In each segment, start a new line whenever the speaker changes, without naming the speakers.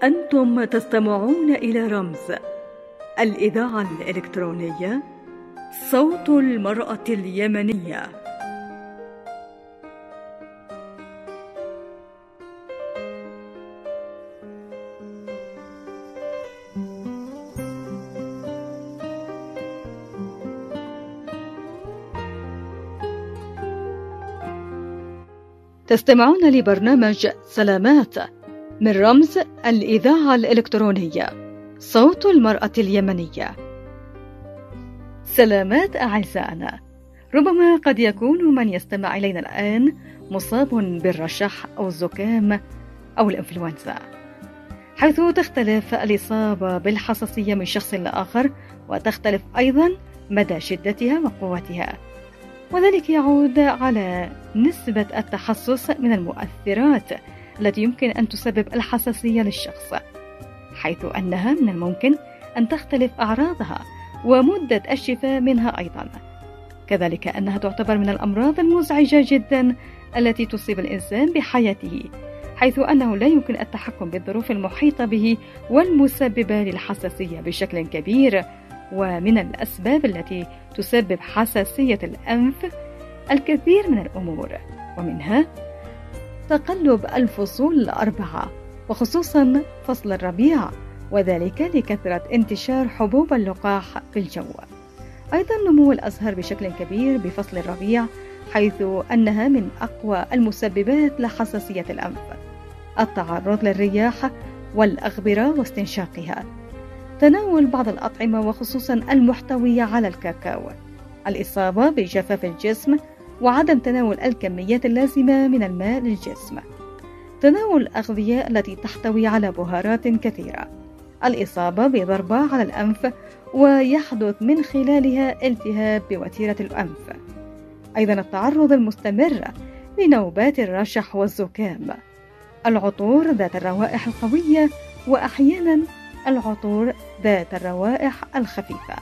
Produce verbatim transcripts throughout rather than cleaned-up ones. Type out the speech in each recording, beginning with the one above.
أنتم تستمعون إلى رمز، الإذاعة الإلكترونية، صوت المرأة اليمنية. تستمعون لبرنامج سلامات من رمز الإذاعة الإلكترونية، صوت المرأة اليمنية. سلامات أعزائنا، ربما قد يكون من يستمع إلينا الآن مصاب بالرشح أو الزكام أو الإنفلونزا، حيث تختلف الإصابة بالحساسية من شخص لآخر، وتختلف أيضا مدى شدتها وقوتها، وذلك يعود على نسبة التحسس من المؤثرات التي يمكن أن تسبب الحساسية للشخص، حيث أنها من الممكن أن تختلف أعراضها ومدة الشفاء منها أيضا. كذلك أنها تعتبر من الأمراض المزعجة جدا التي تصيب الإنسان بحياته، حيث أنه لا يمكن التحكم بالظروف المحيطة به والمسببة للحساسية بشكل كبير. ومن الأسباب التي تسبب حساسية الأنف الكثير من الأمور، ومنها تقلب الفصول الأربعة، وخصوصا فصل الربيع، وذلك لكثرة انتشار حبوب اللقاح في الجو. أيضا نمو الأزهار بشكل كبير بفصل الربيع، حيث أنها من أقوى المسببات لحساسية الأنف. التعرض للرياح والأغبرة واستنشاقها، تناول بعض الأطعمة وخصوصا المحتوية على الكاكاو، الإصابة بجفاف الجسم وعدم تناول الكميات اللازمة من الماء للجسم، تناول الأغذية التي تحتوي على بهارات كثيرة، الإصابة بضربة على الأنف ويحدث من خلالها التهاب بوتيرة الأنف، أيضا التعرض المستمر لنوبات الرشح والزكام، العطور ذات الروائح القوية، وأحيانا العطور ذات الروائح الخفيفة.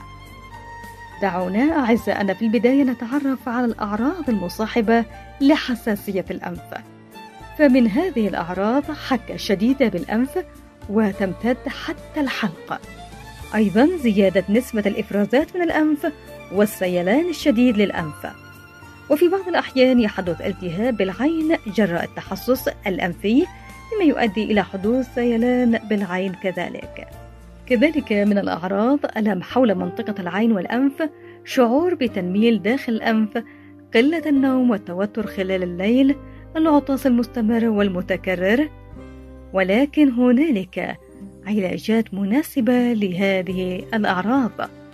دعونا أعزائنا في البداية نتعرف على الأعراض المصاحبة لحساسية الأنف. فمن هذه الأعراض حكة شديدة بالأنف وتمتد حتى الحلق، أيضا زيادة نسبة الإفرازات من الأنف والسيلان الشديد للأنف، وفي بعض الأحيان يحدث التهاب بالعين جراء التحسس الأنفي، مما يؤدي إلى حدوث سيلان بالعين. كذلك كذلك من الأعراض ألم حول منطقة العين والأنف، شعور بتنميل داخل الأنف، قلة النوم والتوتر خلال الليل، العطاس المستمر والمتكرر. ولكن هنالك علاجات مناسبة لهذه الأعراض.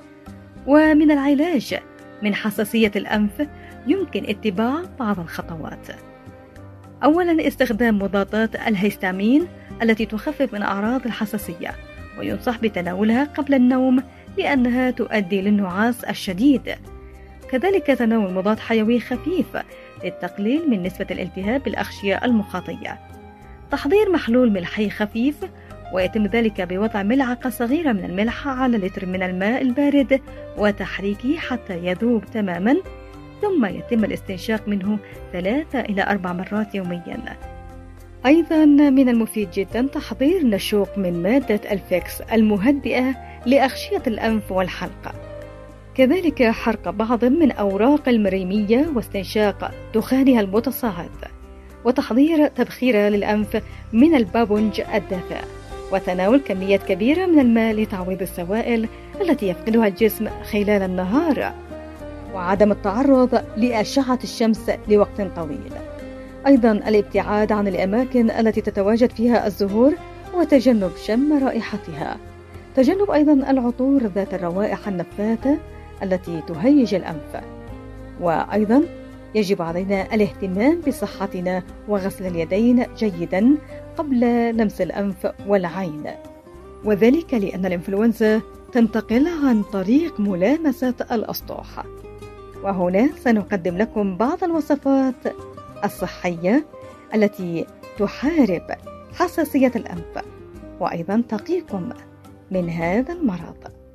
ومن العلاج من حساسية الأنف يمكن اتباع بعض الخطوات. أولا، استخدام مضادات الهيستامين التي تخفف من أعراض الحساسية، وينصح بتناولها قبل النوم لأنها تؤدي للنعاس الشديد. كذلك تناول مضاد حيوي خفيف للتقليل من نسبة الالتهاب بالأغشية المخاطية. تحضير محلول ملحي خفيف، ويتم ذلك بوضع ملعقة صغيرة من الملح على لتر من الماء البارد وتحريكه حتى يذوب تماما، ثم يتم الاستنشاق منه ثلاثة إلى أربع مرات يوميا. أيضا من المفيد جدا تحضير نشوق من مادة الفيكس المهدئة لأغشية الأنف والحلق. كذلك حرق بعض من أوراق المريمية واستنشاق دخانها المتصاعد، وتحضير تبخير للأنف من البابونج الدافئ، وتناول كميات كبيرة من الماء لتعويض السوائل التي يفقدها الجسم خلال النهار، وعدم التعرض لأشعة الشمس لوقت طويل. أيضا الابتعاد عن الأماكن التي تتواجد فيها الزهور وتجنب شم رائحتها. تجنب أيضا العطور ذات الروائح النفاثة التي تهيج الأنف. وأيضا يجب علينا الاهتمام بصحتنا وغسل اليدين جيدا قبل لمس الأنف والعين، وذلك لأن الإنفلونزا تنتقل عن طريق ملامسة الأسطح. وهنا سنقدم لكم بعض الوصفات الصحية التي تحارب حساسية الأنف وأيضا تقيكم من هذا المرض.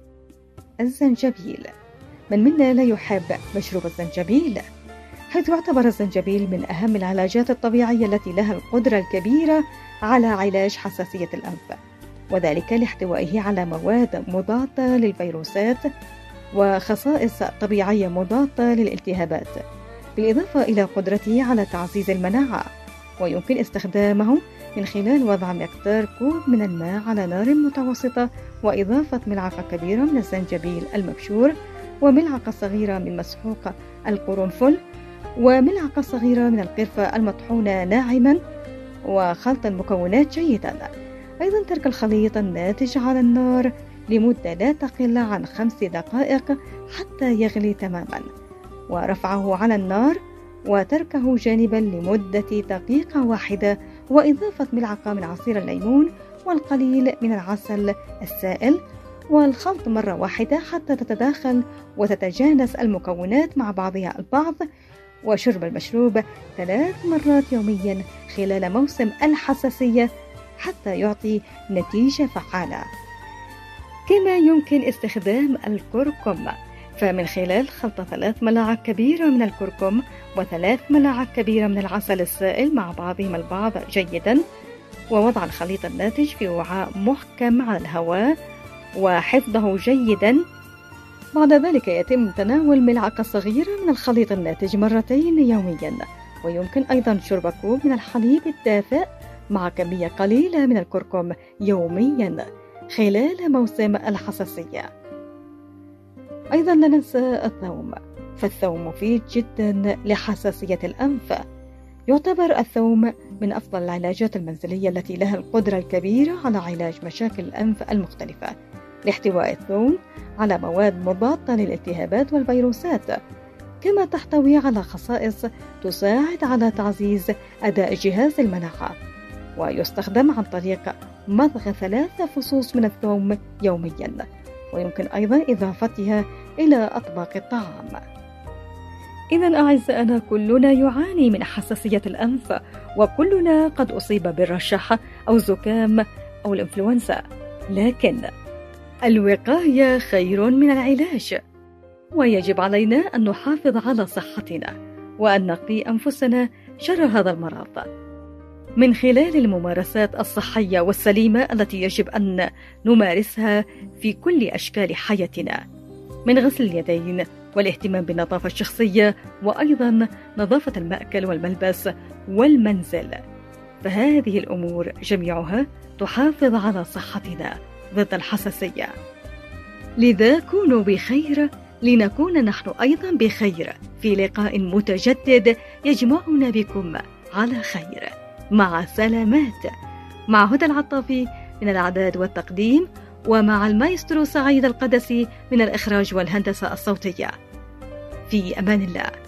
الزنجبيل، من منا لا يحب مشروب الزنجبيل، حيث يعتبر الزنجبيل من أهم العلاجات الطبيعية التي لها القدرة الكبيرة على علاج حساسية الأنف. وذلك لاحتوائه على مواد مضادة للفيروسات وخصائص طبيعية مضادة للالتهابات، بالإضافة إلى قدرته على تعزيز المناعة. ويمكن استخدامه من خلال وضع مقدار كوب من الماء على نار متوسطة وإضافة ملعقة كبيرة من الزنجبيل المبشور وملعقة صغيرة من مسحوق القرنفل وملعقة صغيرة من القرفة المطحونة ناعما، وخلط المكونات جيدا. أيضا ترك الخليط الناتج على النار لمدة لا تقل عن خمس دقائق حتى يغلي تماما، ورفعه على النار وتركه جانبا لمدة دقيقة واحدة، وإضافة ملعقة من عصير الليمون والقليل من العسل السائل، والخلط مرة واحدة حتى تتداخل وتتجانس المكونات مع بعضها البعض، وشرب المشروب ثلاث مرات يوميا خلال موسم الحساسية حتى يعطي نتيجة فعالة. كما يمكن استخدام الكركم، فمن خلال خلط ثلاث ملاعق كبيرة من الكركم وثلاث ملاعق كبيرة من العسل السائل مع بعضهم البعض جيدا، ووضع الخليط الناتج في وعاء محكم على الهواء وحفظه جيدا. بعد ذلك يتم تناول ملعقة صغيرة من الخليط الناتج مرتين يوميا، ويمكن أيضا شرب كوب من الحليب الدافئ مع كمية قليلة من الكركم يوميا خلال موسم الحساسية. أيضا لا ننسى الثوم، فالثوم مفيد جدا لحساسية الأنف. يعتبر الثوم من أفضل العلاجات المنزلية التي لها القدرة الكبيرة على علاج مشاكل الأنف المختلفة، لاحتواء الثوم على مواد مضادة للالتهابات والفيروسات، كما تحتوي على خصائص تساعد على تعزيز أداء جهاز المناعة. ويستخدم عن طريق مضغ ثلاثة فصوص من الثوم يوميا، ويمكن أيضا إضافتها إلى أطباق الطعام. إذا أعزائنا، كلنا يعاني من حساسية الأنف، وكلنا قد أصيب بالرشح أو الزكام أو الإنفلونزا، لكن الوقاية خير من العلاج، ويجب علينا أن نحافظ على صحتنا وأن نقي أنفسنا شر هذا المرض من خلال الممارسات الصحية والسليمة التي يجب أن نمارسها في كل أشكال حياتنا، من غسل اليدين والاهتمام بالنظافة الشخصية، وأيضا نظافة المأكل والملبس والمنزل. فهذه الأمور جميعها تحافظ على صحتنا ضد الحساسية. لذا كونوا بخير لنكون نحن أيضا بخير في لقاء متجدد يجمعنا بكم على خير. مع سلامات، مع هدى العطافي من الإعداد والتقديم، ومع المايسترو سعيد القدسي من الإخراج والهندسة الصوتية. في أمان الله.